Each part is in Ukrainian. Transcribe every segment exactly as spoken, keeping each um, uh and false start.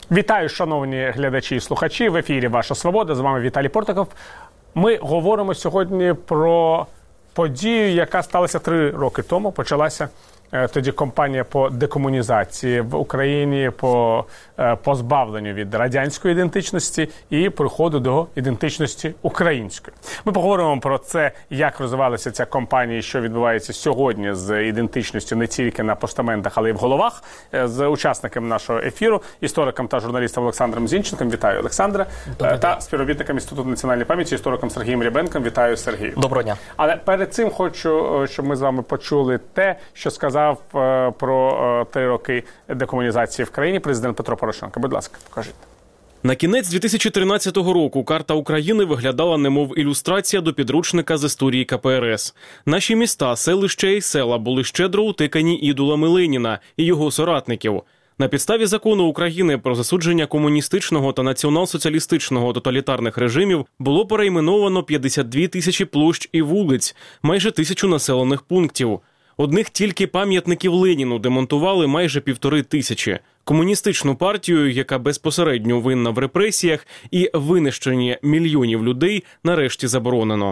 Вітаю, шановні глядачі і слухачі. В ефірі «Ваша Свобода». З вами Віталій Портиков. Ми говоримо сьогодні про подію, яка сталася три роки тому. Почалася тоді кампанія по декомунізації в Україні, по позбавленню від радянської ідентичності і приходу до ідентичності української. Ми поговоримо про це, як розвивалася ця кампанія, що відбувається сьогодні з ідентичністю не тільки на постаментах, але й в головах, з учасником нашого ефіру, істориком та журналістом Олександром Зінченком. Вітаю, Олександра. Доброго та дня. Співробітником Інституту національної пам'яті, істориком Сергієм Рябенком. Вітаю, Сергію. Доброго дня. Але перед цим хочу, щоб ми з вами почули те, що сказав про три роки декомунізації в країні президент Петро Порошенко. Будь ласка, покажіть. На кінець дві тисячі тринадцятого року карта України виглядала немов ілюстрація до підручника з історії ка пе ер ес. Наші міста, селища і села були щедро утикані ідолами Леніна і його соратників. На підставі закону України про засудження комуністичного та націонал-соціалістичного тоталітарних режимів було перейменовано п'ятдесят дві тисячі площ і вулиць, майже тисячу населених пунктів. Одних тільки пам'ятників Леніну демонтували майже півтори тисячі. Комуністичну партію, яка безпосередньо винна в репресіях і винищенні мільйонів людей, нарешті заборонено.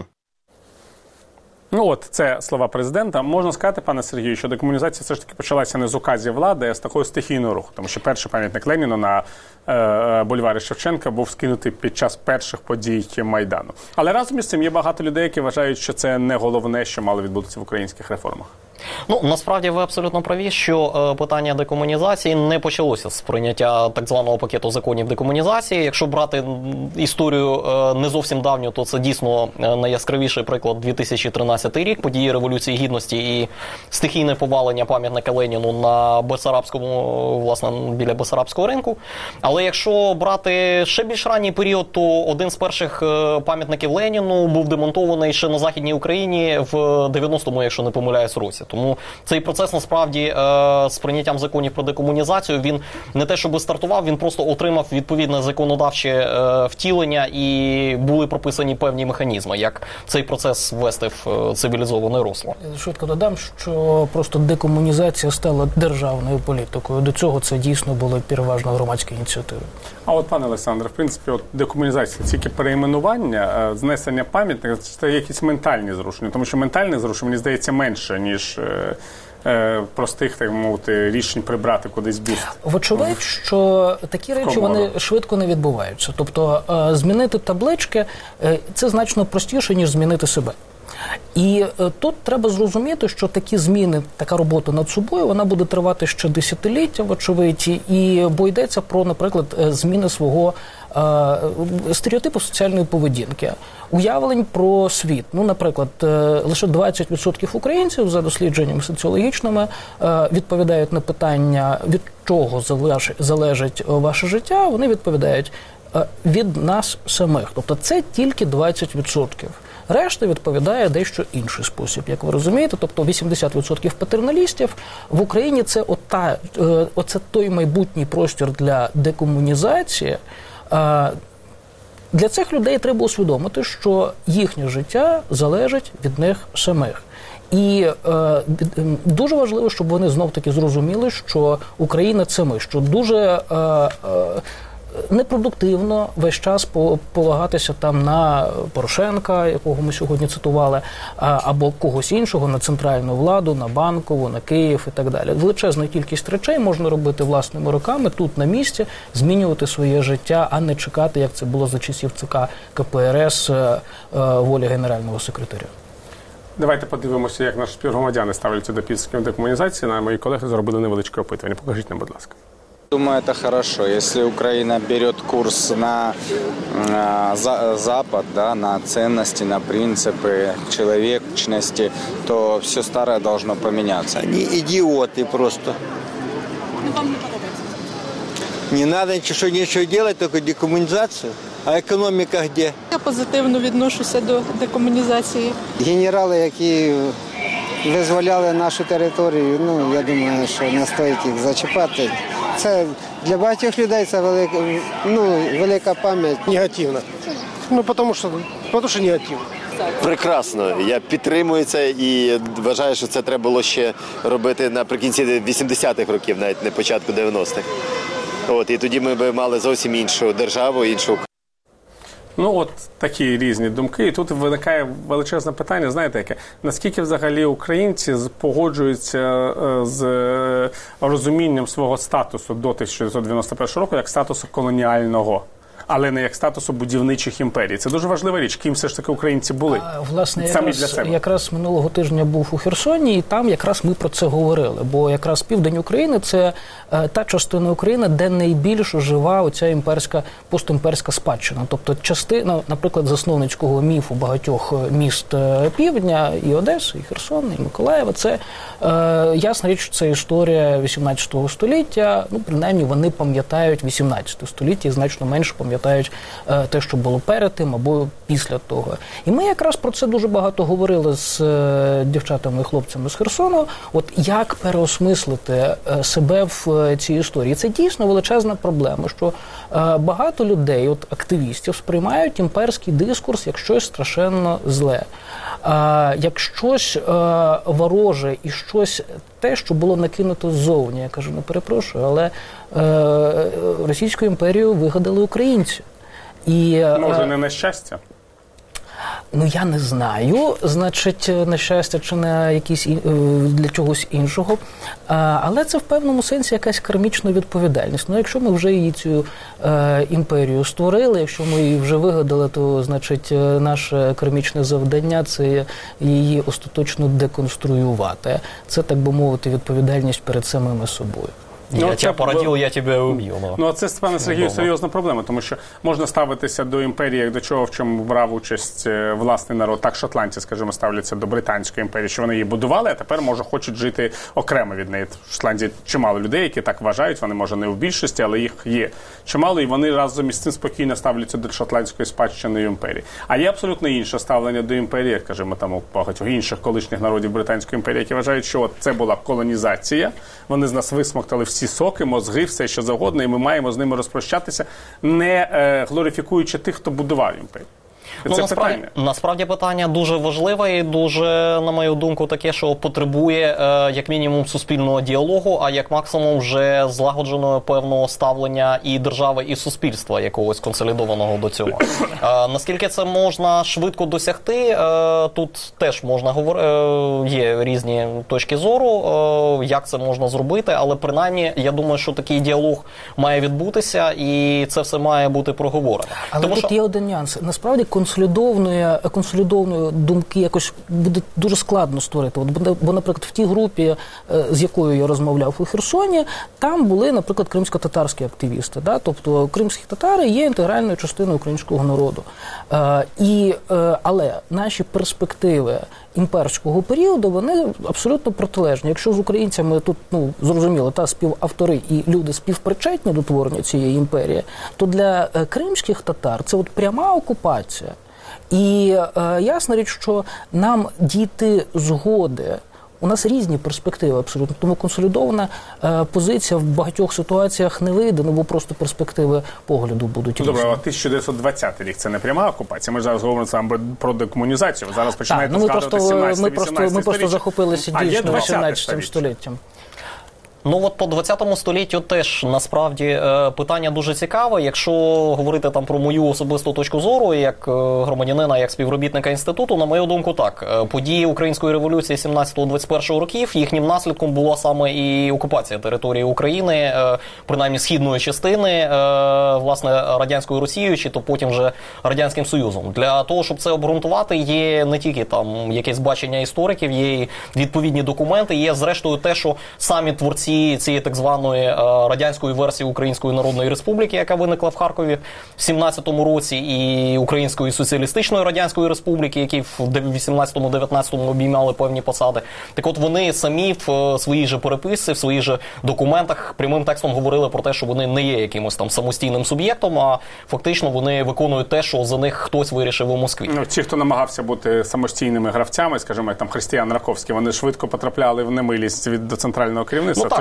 Ну от, це слова президента. Можна сказати, пане Сергію, що декомунізація все ж таки почалася не з указів влади, а з такого стихійного руху. Тому що перший пам'ятник Леніну на е, бульварі Шевченка був скинутий під час перших подій Майдану. Але разом із цим є багато людей, які вважають, що це не головне, що мало відбутися в українських реформах. Ну, насправді ви абсолютно праві, що е, питання декомунізації не почалося з прийняття так званого пакету законів декомунізації. Якщо брати історію е, не зовсім давню, то це дійсно е, найяскравіший приклад дві тисячі тринадцятий рік, події Революції Гідності і стихійне повалення пам'ятника Леніну на Бессарабському, власне, біля Бессарабського ринку. Але якщо брати ще більш ранній період, то один з перших е, пам'ятників Леніну був демонтований ще на Західній Україні в дев'яностому, якщо не помиляюсь, році. Тому цей процес, насправді, е, з прийняттям законів про декомунізацію, він не те, щоб стартував, він просто отримав відповідне законодавче е, втілення і були прописані певні механізми, як цей процес ввести в е, цивілізоване русло. Швидко додам, що просто декомунізація стала державною політикою. До цього це дійсно були переважно громадські ініціативи. А от, пане Олександре, в принципі, от декомунізація, тільки перейменування, знесення пам'ятника, це якісь ментальні зрушення. Тому що ментальних зрушень, мені здається, менше, ніж е, е, простих, так мовити, рішень прибрати кудись бюст. Вочевидь, що такі речі, вони швидко не відбуваються. Тобто, е, змінити таблички е, – це значно простіше, ніж змінити себе. І е, тут треба зрозуміти, що такі зміни, така робота над собою, вона буде тривати ще десятиліття, вочевидь, і бо йдеться про, наприклад, зміни свого е, стереотипу соціальної поведінки, уявлень про світ. Ну, наприклад, е, лише двадцять відсотків українців, за дослідженнями соціологічними, е, відповідають на питання, від чого залеж, залежить ваше життя, вони відповідають е, від нас самих. Тобто це тільки двадцять відсотків. Решта відповідає дещо інший спосіб, як ви розумієте. Тобто вісімдесят відсотків патерналістів в Україні – це ота, оце той майбутній простір для декомунізації. Для цих людей треба усвідомити, що їхнє життя залежить від них самих. І е, дуже важливо, щоб вони знов-таки зрозуміли, що Україна – це ми, що дуже е, е, непродуктивно весь час полагатися там на Порошенка, якого ми сьогодні цитували, або когось іншого, на центральну владу, на Банкову, на Київ і так далі. Величезна кількість речей можна робити власними руками, тут на місці, змінювати своє життя, а не чекати, як це було за часів ЦК ка пе ер ес, волі генерального секретаря. Давайте подивимося, як наші співгромадяни ставляться до підсумків декомунізації. Мої колеги зробили невеличке опитування. Покажіть нам, будь ласка. Думаю, это хорошо. Если Украина берет курс на э, за, Запад, да, на ценности, на принципы человечности, то все старое должно поменяться. Они идиоты просто. Ну, вам не подобається? Не надо ничего, ничего делать, только декоммунизацию. А економіка де? Я позитивно відношуся до декомунізації. Генерали, які визволяли нашу територію, ну, я думаю, що не стоїть їх зачіпати. Це для багатьох людей це велика, ну, велика пам'ять. Негативно. Ну, тому що, тому що негативно. Прекрасно. Я підтримую це і вважаю, що це треба було ще робити наприкінці вісімдесятих років, навіть не початку дев'яностих. От, і тоді ми б мали зовсім іншу державу, іншу. Ну, от такі різні думки. І тут виникає величезне питання, знаєте, яке? Наскільки взагалі українці погоджуються з розумінням свого статусу до тисяча дев'ятсот дев'яносто першого року як статусу колоніального, але не як статусу будівничих імперій. Це дуже важлива річ. Ким все ж таки українці були? А, власне, самі якраз, для себе. Якраз минулого тижня був у Херсоні, і там якраз ми про це говорили. Бо якраз південь України – це е, та частина України, де найбільш жива оця імперська, постімперська спадщина. Тобто частина, наприклад, засновницького міфу багатьох міст е, півдня, і Одеси, і Херсон, і Миколаєва – це, е, ясна річ, це історія вісімнадцятого століття. Ну, принаймні, вони пам'ятають вісімнадцяте століття і значно менше пам'ятають пам'ятають е, те, що було перед тим або після того. І ми якраз про це дуже багато говорили з е, дівчатами і хлопцями з Херсону, от як переосмислити е, себе в е, цій історії. Це дійсно величезна проблема, що е, багато людей, от активістів, сприймають імперський дискурс як щось страшенно зле, е, як щось е, вороже і щось те, що було накинуто ззовні. Я кажу, не перепрошую, але е, Російську імперію вигадали українці. І, може, не на щастя? Ну, я не знаю, значить, на щастя чи на якісь для чогось іншого. Але це в певному сенсі якась кармічна відповідальність. Ну, якщо ми вже її цю е, імперію створили, якщо ми її вже вигадали, то, значить, наше кармічне завдання – це її остаточно деконструювати. Це, так би мовити, відповідальність перед самими собою. Я ну, тебе породив, я тебе уб'ю. Ну, ну це, пане Сергію, серйозна проблема, тому що можна ставитися до імперії, як до чого, в чому брав участь власний народ. Так шотландці, скажімо, ставляться до Британської імперії, що вони її будували, а тепер, може, хочуть жити окремо від неї. В Шотландії чимало людей, які так вважають, вони, може, не в більшості, але їх є чимало, і вони разом із цим спокійно ставляться до шотландської спадщини імперії. А є абсолютно інше ставлення до імперії, як, скажімо, там у багатьох інших колишніх народів Британської імперії, які вважають, що от це була колонізація, вони з нас висмоктали всі соки, мозги, все що завгодно, і ми маємо з ними розпрощатися, не е, глорифікуючи тих, хто будував імперію. Ну, насправді, насправді питання дуже важливе і дуже, на мою думку, таке, що потребує е, як мінімум суспільного діалогу, а як максимум вже злагодженого певного ставлення і держави, і суспільства якогось консолідованого до цього. Е, наскільки це можна швидко досягти, е, тут теж можна говорити, е, є різні точки зору, е, як це можна зробити, але принаймні, я думаю, що такий діалог має відбутися і це все має бути проговорено. Але Тому, тут що... є один нюанс. Насправді, консолідованої, консолідованої думки якось буде дуже складно створити. От, бо, наприклад, в тій групі, з якою я розмовляв у Херсоні, там були, наприклад, кримсько-татарські активісти. Да? Тобто кримські татари є інтегральною частиною українського народу. Е, і, е, але наші перспективи імперського періоду, вони абсолютно протилежні. Якщо з українцями тут, ну, зрозуміло, та співавтори і люди співпричетні до творення цієї імперії, то для е, кримських татар це от пряма окупація. І е, ясна річ, що нам дійти згоди, у нас різні перспективи абсолютно, тому консолідована е, позиція в багатьох ситуаціях не вийде, ну бо просто перспективи погляду будуть різні. Добре, а тисяча дев'ятсот двадцятий рік – це не пряма окупація? Ми ж зараз говоримо саме про декомунізацію. Зараз починаєте так, ну, згадувати сімнадцяте-вісімнадцяте Ми просто захопилися дійсно вісімнадцятим століттям. Ну от по двадцятому століттю теж насправді питання дуже цікаве. Якщо говорити там про мою особисту точку зору, як громадянина, як співробітника інституту, на мою думку, так. Події Української революції сімнадцятого-двадцять першого років, їхнім наслідком була саме і окупація території України, принаймні східної частини, власне, Радянською Росією, чи то потім вже Радянським Союзом. Для того, щоб це обґрунтувати, є не тільки там якесь бачення істориків, є і відповідні документи, є зрештою те, що самі творці цієї так званої е, радянської версії Української Народної Республіки, яка виникла в Харкові в сімнадцятому році, і Української Соціалістичної Радянської Республіки, які в вісімнадцятому-дев'ятнадцятому обіймали певні посади. Так от вони самі в е, своїй же переписці, в своїх же документах прямим текстом говорили про те, що вони не є якимось там самостійним суб'єктом, а фактично вони виконують те, що за них хтось вирішив у Москві. Ну, ті, хто намагався бути самостійними гравцями, скажімо, як там Християн Раковський, вони швидко потрапляли в немилість від до центрального керівництва. Ну, так,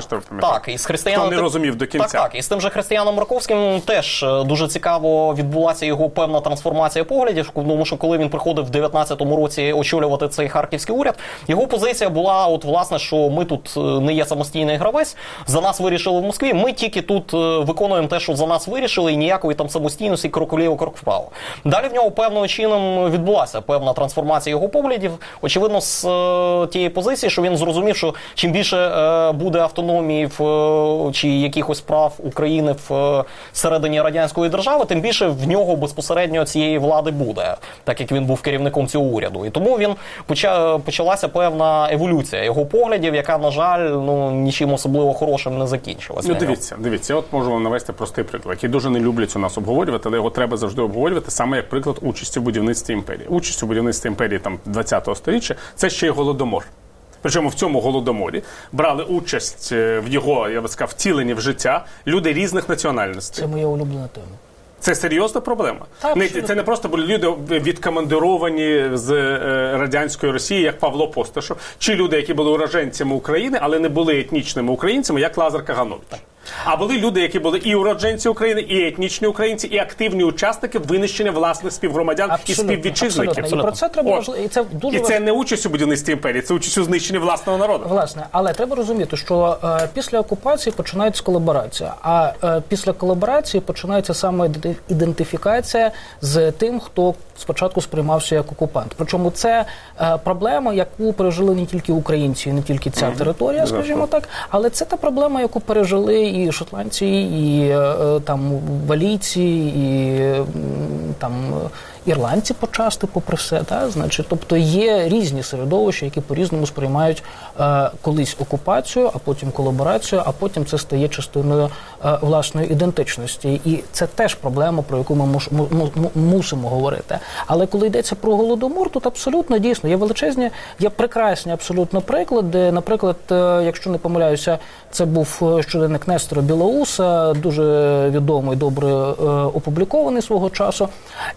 можете пам'ятати? Так, і з християнами... Хто не розумів до кінця. Так, так, і з тим же Християном Марковським теж дуже цікаво відбулася його певна трансформація поглядів, тому що коли він приходив в дев'ятнадцятому році очолювати цей харківський уряд, його позиція була, от власне, що ми тут не є самостійний гравець, за нас вирішили в Москві, ми тільки тут виконуємо те, що за нас вирішили, і ніякої там самостійності, крок вліво, крок вправо. Далі в нього певним чином відбулася певна трансформація його поглядів, очевидно, з тієї позиції, що він зрозумів, що чим більше е, буде автономії в, е, чи якихось прав України в е, середині радянської держави, тим більше в нього безпосередньо цієї влади буде, так як він був керівником цього уряду. І тому він поча, почалася певна еволюція його поглядів, яка, на жаль, ну, нічим особливо хорошим не закінчилася. Ну, дивіться, дивіться, я от можу вам навести простий приклад, який дуже не люблять у нас обговорювати, але його треба завжди обговорювати, саме як приклад участі в будівництві імперії. Участь у будівництві імперії там двадцятого сторіччя – це ще й Голодомор. Причому в цьому Голодоморі брали участь в його, я би сказав, втіленні в життя люди різних національностей. Це моя улюблена тема. Це серйозна проблема. Так, не, це не просто були люди відкомандировані з е, радянської Росії, як Павло Постишов, чи люди, які були уродженцями України, але не були етнічними українцями, як Лазар Каганович. А були люди, які були і уродженці України, і етнічні українці, і активні учасники винищення власних співгромадян Абсолютно, і співвітчизників. абсолютно. І про це треба От. важливо. І це дуже І це важ... не участь у будівництві імперії, це участь у знищенні власного народу. Власне, але треба розуміти, що е, після окупації починається колаборація, а е, після колаборації починається саме ідентифікація з тим, хто спочатку сприймався як окупант. Причому це е, проблема, яку пережили не тільки українці, не тільки ця mm-hmm. територія, скажімо так, але це та проблема, яку пережили і шотландці, і е, там валійці, і е, там ірландці почасти, попри все, та? Значить, тобто є різні середовища, які по-різному сприймають е, колись окупацію, а потім колаборацію, а потім це стає частиною е, власної ідентичності. І це теж проблема, про яку ми муш, му, му, мусимо говорити. Але коли йдеться про Голодомор, тут абсолютно дійсно є величезні, є прекрасні абсолютно приклади. Наприклад, е, якщо не помиляюся, це був щоденник Нестора Білоуса, дуже відомий, добре е, опублікований свого часу.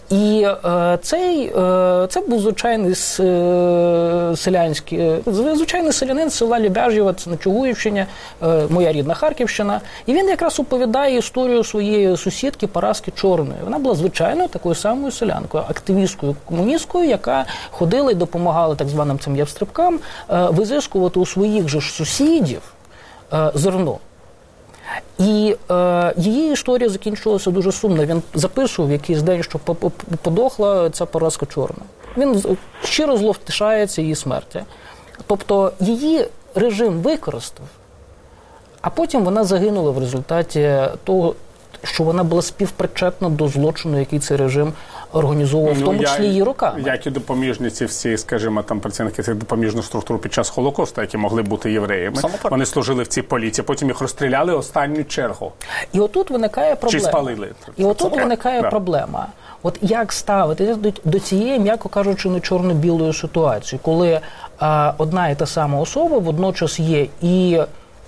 І Цей, це був звичайний селянський, звичайний селянин з села Любяжєва, це на Чугуївщині, моя рідна Харківщина. І він якраз оповідає історію своєї сусідки Параски Чорної. Вона була звичайною такою самою селянкою, активісткою, комуністкою, яка ходила і допомагала так званим цим явстрибкам визискувати у своїх же ж сусідів зерно. І е, її історія закінчилася дуже сумно. Він записував якийсь день, що подохла ця Параска Чорна. Він щиро зловтішається її смерті. Тобто її режим використав, а потім вона загинула в результаті того, що вона була співпричетна до злочину, який цей режим організовував, в тому ну, числі її руками. Як і допоміжниці всі, скажімо, там працівники цих допоміжних структур під час Холокосту, які могли бути євреями, вони служили в цій поліції, потім їх розстріляли останню чергу. І отут виникає проблема. Чи спалили. І отут Це виникає да. проблема. От як ставитися до, до цієї, м'яко кажучи, не чорно-білої ситуації, коли а, одна і та сама особа водночас є і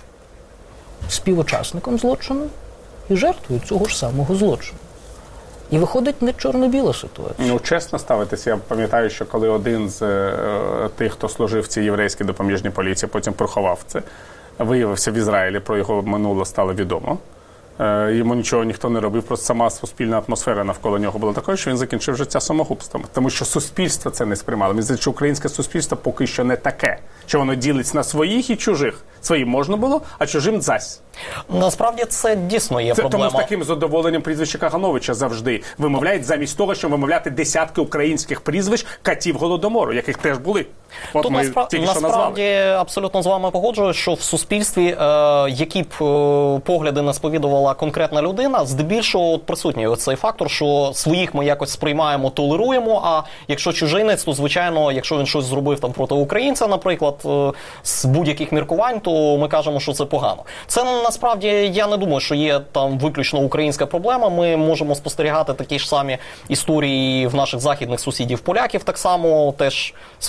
співучасником злочину, і жертвою цього ж самого злочину. І виходить не чорно-біла ситуація. Ну, чесно ставитися, я пам'ятаю, що коли один з е, тих, хто служив в цій єврейській допоміжній поліції, потім приховав це, виявився в Ізраїлі, про його минуле стало відомо. Е, йому нічого ніхто не робив, просто сама суспільна атмосфера навколо нього була такою, що він закінчив життя самогубством. Тому що суспільство це не сприймало. Мені здається, що українське суспільство поки що не таке, що воно ділиться на своїх і чужих. Своїм можна було, а чужим дзась. Насправді це дійсно є це, проблема. Тому з таким задоволенням прізвище Кагановича завжди вимовляють, замість того, щоб вимовляти десятки українських прізвищ катів Голодомору, яких теж були. От Тут ми наспра... тільки що насправді назвали. абсолютно з вами погоджуюсь, що в суспільстві, е, які б е, погляди не сповідувала конкретна людина, здебільшого присутній цей фактор, що своїх ми якось сприймаємо, толеруємо, а якщо чужинець, то звичайно, якщо він щось зробив там проти українця, наприклад, е, з будь-яких міркувань, то ми кажемо, що це погано. Це насправді, я не думаю, що є там виключно українська проблема. Ми можемо спостерігати такі ж самі історії в наших західних сусідів поляків, так само теж своїм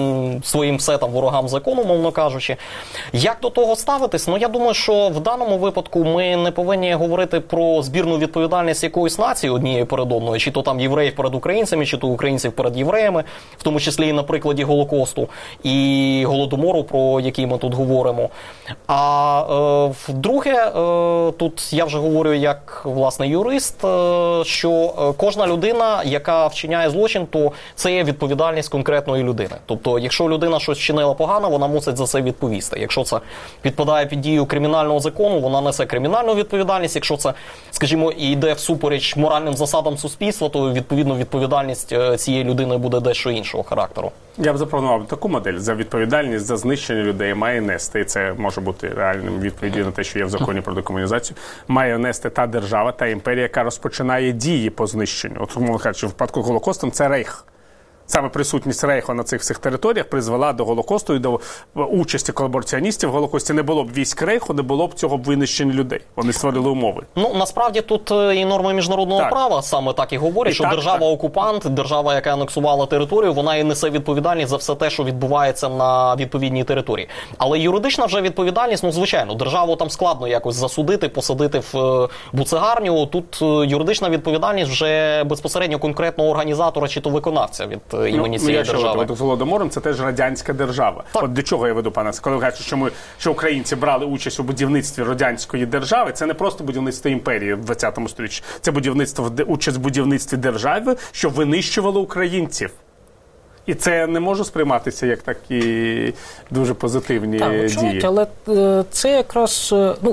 своїм, своїм все там ворогам закону, мовно кажучи. Як до того ставитись? Ну, я думаю, що в даному випадку ми не повинні говорити про збірну відповідальність якоїсь нації однієї перед одною, чи то там євреїв перед українцями, чи то українців перед євреями, в тому числі і на прикладі Голокосту і Голодомору, про який ми тут говоримо. А е, вдруге, е, тут я вже говорю як, власне, юрист, е, що кожна людина, яка вчиняє злочин, то це є відповідальність конкретної людини. Тобто, якщо людина щось вчинила погано, вона мусить за це відповісти. Якщо це підпадає під дію кримінального закону, вона несе кримінальну відповідальність. Якщо це, скажімо, йде всупереч моральним засадам суспільства, то, відповідно, відповідальність цієї людини буде дещо іншого характеру. Я б запропонував таку модель. За відповідальність за знищення людей має нести, і це може бути реальним відповіддю на те, що є в законі про декомунізацію, має нести та держава, та імперія, яка розпочинає дії по знищенню. От, мовно кажучи, в випадку Голокостом це Рейх. Саме присутність Рейху на цих всіх територіях призвела до Голокосту і до участі колабораціоністів в Голокості. Не було б військ Рейху, не було б цього б винищення людей. Вони створили умови. Ну, насправді тут і норми міжнародного так. права саме так і говорять, і що держава-окупант, держава, яка анексувала територію, вона і несе відповідальність за все те, що відбувається на відповідній території. Але юридична вже відповідальність, ну, звичайно, державу там складно якось засудити, посадити в буцегарню. Тут юридична відповідальність вже безпосередньо конкретного організатора чи то виконавця від імені ну, цієї я держави. От Голодомором це теж радянська держава. Так. От до чого я веду, пане, коли кажуть, що ми, що українці брали участь у будівництві радянської держави, це не просто будівництво імперії в ХХ сторіччі, це будівництво, участь в будівництві держави, що винищувало українців. І це не може сприйматися як такі дуже позитивні так, дії. Чуєте, але це якраз, ну,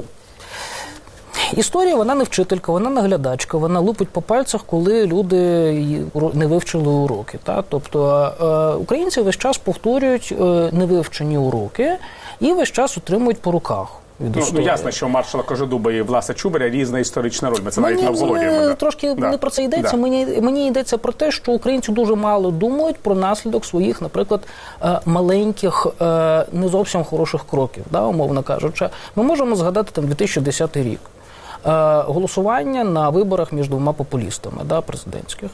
історія, вона не вчителька, вона наглядачка, вона лупить по пальцях, коли люди не вивчили уроки. Та? Тобто е, українці весь час повторюють е, невивчені уроки і весь час отримують по руках. Ну, ну, ясно, що у маршала Кожедуба і Власа Чубаря різна історична роль. Ми це мені, навіть не обговорюємо. Да. Трошки да. не про це йдеться. Да. Мені, мені йдеться про те, що українці дуже мало думають про наслідок своїх, наприклад, маленьких, не зовсім хороших кроків, да, умовно кажучи. Ми можемо згадати там дві тисячі десятий рік. Голосування на виборах між двома популістами, да, президентських.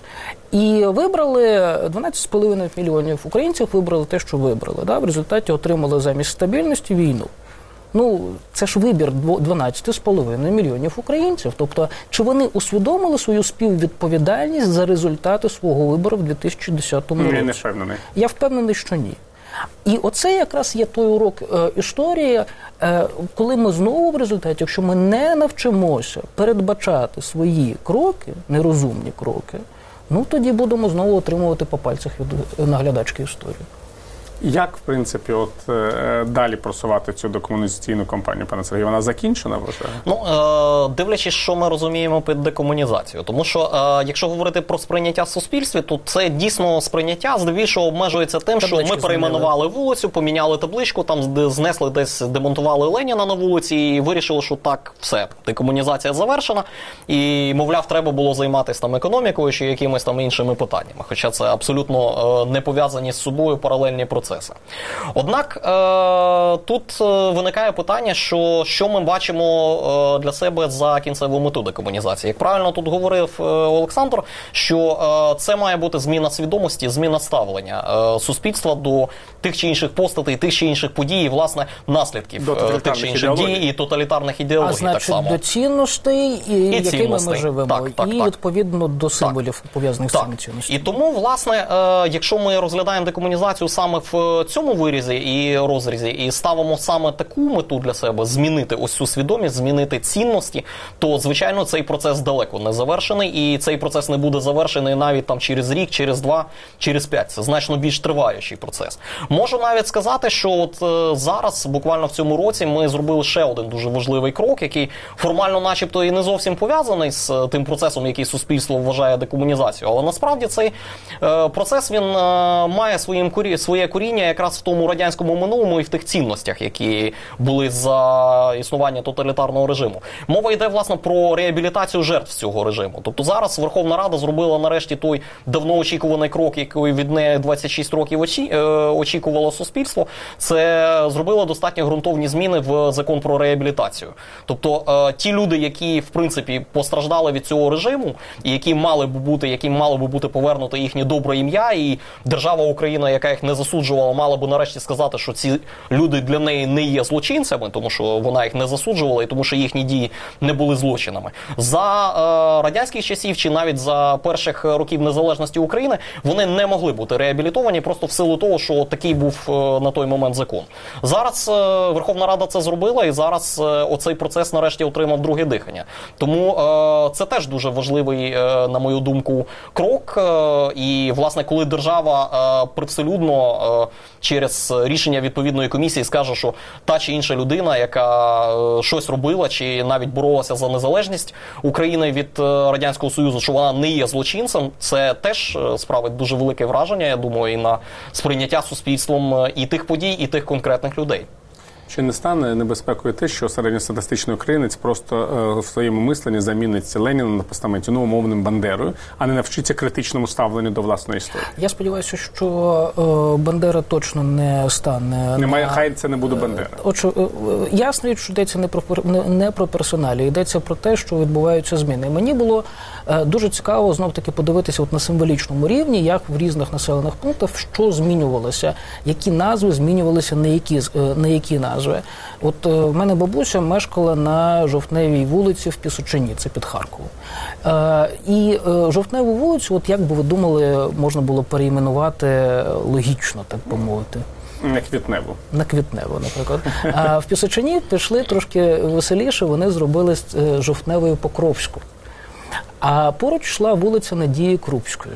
І вибрали дванадцять з половиною мільйонів українців, вибрали те, що вибрали. Да, в результаті отримали замість стабільності війну. Ну, це ж вибір дванадцять з половиною мільйонів українців. Тобто, чи вони усвідомили свою співвідповідальність за результати свого вибору в дві тисячі десятому році? Я не впевнений. Я впевнений, що ні. І оце якраз є той урок е, історії, е, коли ми знову в результаті, якщо ми не навчимося передбачати свої кроки, нерозумні кроки, ну тоді будемо знову отримувати по пальцях від наглядачки історії. Як, в принципі, от е, далі просувати цю декомунізаційну кампанію, пане Сергію? Вона закінчена, вважаю? Ну, е, дивлячись, що ми розуміємо під декомунізацією. Тому що, е, якщо говорити про сприйняття в суспільстві, то це дійсно сприйняття здебільшого обмежується тим, таблички що ми перейменували вулицю, поміняли табличку, там знесли десь, демонтували Леніна на вулиці і вирішили, що так, все, декомунізація завершена. І, мовляв, треба було займатися там економікою чи якимись там іншими питаннями. Хоча це абсолютно е, не пов'язані з собою паралельні процеси. Однак е, тут виникає питання, що, що ми бачимо е, для себе за кінцеву мету декомунізації. Як правильно тут говорив е, Олександр, що е, це має бути зміна свідомості, зміна ставлення е, суспільства до тих чи інших постатей, тих чи інших подій, і, власне, наслідків е, тих чи інших дій і тоталітарних ідеологій. А значить, так само. до цінностей, і, і якими цінностей. ми живемо, так, так, і, так. відповідно, до символів, пов'язаних так. з цими цінностями. І тому, власне, е, якщо ми розглядаємо декомунізацію саме в цьому вирізі і розрізі, і ставимо саме таку мету для себе, змінити ось цю свідомість, змінити цінності, то, звичайно, цей процес далеко не завершений, і цей процес не буде завершений навіть там через рік, через два, через п'ять. Це значно більш триваючий процес. Можу навіть сказати, що от е, зараз, буквально в цьому році, ми зробили ще один дуже важливий крок, який формально начебто і не зовсім пов'язаний з е, тим процесом, який суспільство вважає декомунізацією. Але насправді цей е, процес, він е, має своїм корі... своє коріння якраз в тому радянському минулому і в тих цінностях, які були за існування тоталітарного режиму. Мова йде, власне, про реабілітацію жертв цього режиму. Тобто зараз Верховна Рада зробила нарешті той давно очікуваний крок, який від неї двадцять шість років очі... е, очікувало суспільство. Це зробило достатньо ґрунтовні зміни в закон про реабілітацію. Тобто е, ті люди, які, в принципі, постраждали від цього режиму, і які мали б бути, яким мало б бути повернуто їхнє добре ім'я, і держава Україна, яка їх не засуджувала засуджувала, мала би нарешті сказати, що ці люди для неї не є злочинцями, тому що вона їх не засуджувала і тому що їхні дії не були злочинами. За е, радянських часів чи навіть за перших років незалежності України вони не могли бути реабілітовані просто в силу того, що такий був е, на той момент закон. Зараз е, Верховна Рада це зробила і зараз е, оцей процес нарешті отримав друге дихання. Тому е, це теж дуже важливий, е, на мою думку, крок. Е, і, власне, коли держава е, привселюдно е, через рішення відповідної комісії скаже, що та чи інша людина, яка е, щось робила чи навіть боролася за незалежність України від е, Радянського Союзу, що вона не є злочинцем, це теж е, справить дуже велике враження, я думаю, і на сприйняття суспільством е, і тих подій, і тих конкретних людей. Чи не стане небезпекою те, що середньостатистичний українець просто е, в своєму мисленні замінить Леніна на постаменті, ну, умовним Бандерою, а не навчиться критичному ставленню до власної історії? Я сподіваюся, що е, Бандера точно не стане... Немає, на... хай це не буде Бандера. Отже, е, ясно, що йдеться не про, не, не про персоналі, йдеться про те, що відбуваються зміни. Мені було е, дуже цікаво знов-таки подивитися от на символічному рівні, як в різних населених пунктах, що змінювалося, які назви змінювалися на які, е, на які назви. От е, в мене бабуся мешкала на Жовтневій вулиці в Пісочині, це під Харковом. Е, і е, Жовтневу вулицю, от як би ви думали, можна було переіменувати логічно, так би мовити? На Квітневу. На Квітневу, наприклад. А в Пісочині пішли трошки веселіше, вони зробили е, Жовтневою Покровську. А поруч йшла вулиця Надії Крупської.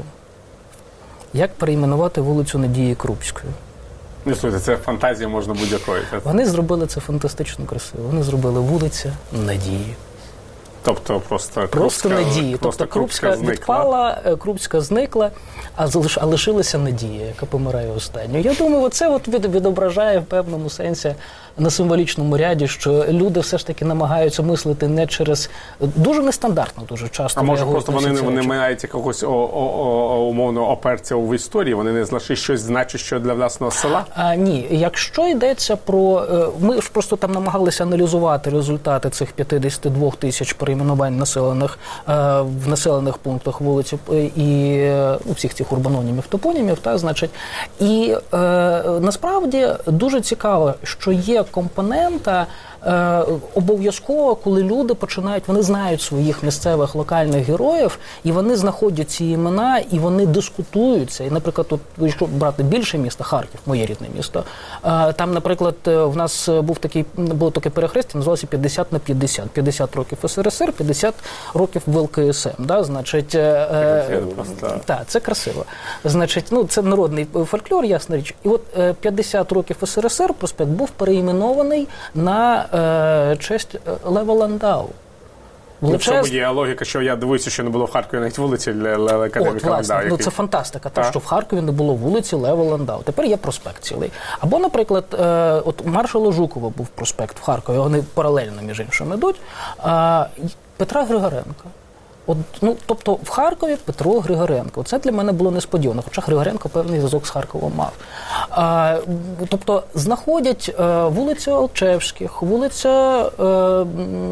Як переіменувати вулицю Надії Крупської? Не слухайте, це фантазія можна будь-якої. Вони зробили це фантастично красиво. Вони зробили вулиця Надії. Тобто просто, просто Крупська, Надії. Просто тобто Крупська відпала, Крупська зникла, а, залиш, а лишилася Надія, яка помирає останньою. Я думаю, це от від, відображає в певному сенсі на символічному ряді, що люди все ж таки намагаються мислити не через... Дуже нестандартно дуже часто. А може просто вони не, не мають якогось о, о, о, умовного оперця в історії, вони не знайшли щось значуще для власного села? А, ні. Якщо йдеться про... Ми ж просто там намагалися аналізувати результати цих п'ятдесят два тисяч перейменувань населених, в населених пунктах вулиці і у всіх цих урбанонімів, топонімів, та, значить. І е, насправді дуже цікаво, що є компонента е, обов'язково, коли люди починають, вони знають своїх місцевих локальних героїв, і вони знаходять ці імена, і вони дискутуються. І, наприклад, тут, якщо брати більше місто, Харків, моє рідне місто, е, там, наприклад, в нас був такий, було таке перехрестя, називалося п'ятдесят на п'ятдесят. п'ятдесят років ес ер ес ер, п'ятдесят років ВЛКСМ. Да? Значить, е, е, та, це красиво. Значить, ну, це народний фольклор, ясна річ. І от е, п'ятдесят років ес ер ес ер проспект був переіменований на е, честь Лева Ландау. Величез... В цьому є логіка, що я дивуюся, що не було в Харкові навіть вулиці Лева Академіка Ландау. Ну, це фантастика, те, що в Харкові не було вулиці Лева Ландау. Тепер є проспект цілий. Або, наприклад, е, от у маршала Жукова був проспект в Харкові, вони паралельно, між іншим, йдуть. Е, Петра Григоренка. От, ну, тобто в Харкові Петро Григоренко. Це для мене було несподівано, хоча Григоренко певний зв'язок з Харковом мав. А, тобто знаходять е, вулицю Алчевських, вулиця е, е,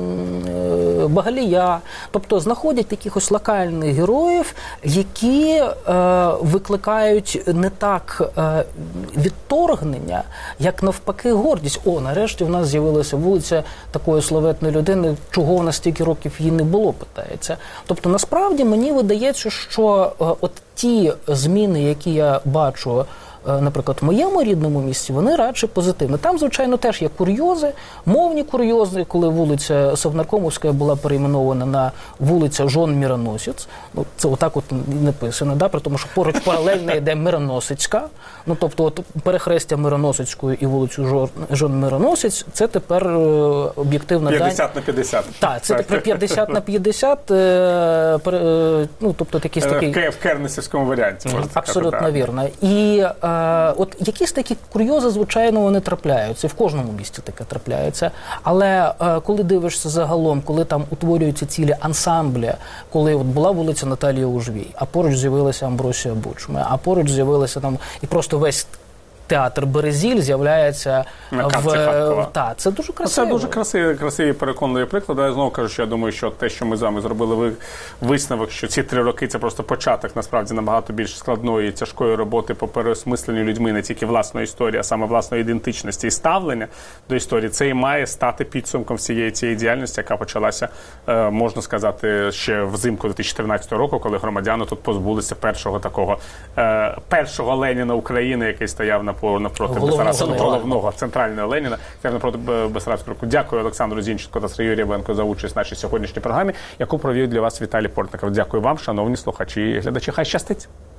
Багалія, тобто знаходять якихось локальних героїв, які е, викликають не так е, відторгнення, як навпаки гордість. О, нарешті в нас з'явилася вулиця такої славетної людини, чого в нас стільки років її не було, питається. Тобто, насправді, мені видається, що е, от ті зміни, які я бачу, е, наприклад, в моєму рідному місті, вони радше позитивні. Там, звичайно, теж є курйози, мовні курйози, коли вулиця Совнаркомовська була перейменована на вулиця Жон Мироносець. Ну, це отак от написано, да? При тому, що поруч паралельно йде Мироносицька. Ну, тобто, от перехрестя Мироносицької і вулицю Жон, Жон Мироносець, це тепер е, об'єктивна дань. п'ятдесят на п'ятдесят. Так, це тепер п'ятдесят на п'ятдесят, е, е, ну, тобто, якийсь такий... В кернесівському варіанті, можна сказати. Абсолютно вірно. І е, от якісь такі курйози, звичайно, вони трапляються. І в кожному місті таке трапляється. Але е, коли дивишся загалом, коли там утворюються цілі ансамблі, коли от була вулиця Наталії Ужвій, а поруч з'явилася Амбросія Бучми, а поруч з'явилася там і просто весь театр Березіль з'являється На картці в Харкова. та це дуже красиво. Це дуже красиві, красиві переконливі приклади. Я знову кажу, що я думаю, що те, що ми з вами зробили ви- висновок, що ці три роки це просто початок насправді набагато більш складної, тяжкої роботи по переосмисленню людьми не тільки власної історії, а саме власної ідентичності і ставлення до історії. Це і має стати підсумком всієї цієї діяльності, яка почалася, е, можна сказати, ще взимку дві тисячі тринадцятого року, коли громадяни тут позбулися першого такого е, першого Леніна України, який стояв напо- напроти Головного Бессарабського, Леніна. головного центрального Леніна, стояв напроти Б- Бессарабського року. Дякую Олександру Зінченко та Сергію Рябенко за участь в нашій сьогоднішній програмі, яку провів для вас Віталій Портников. Дякую вам, шановні слухачі і глядачі. Хай щастить!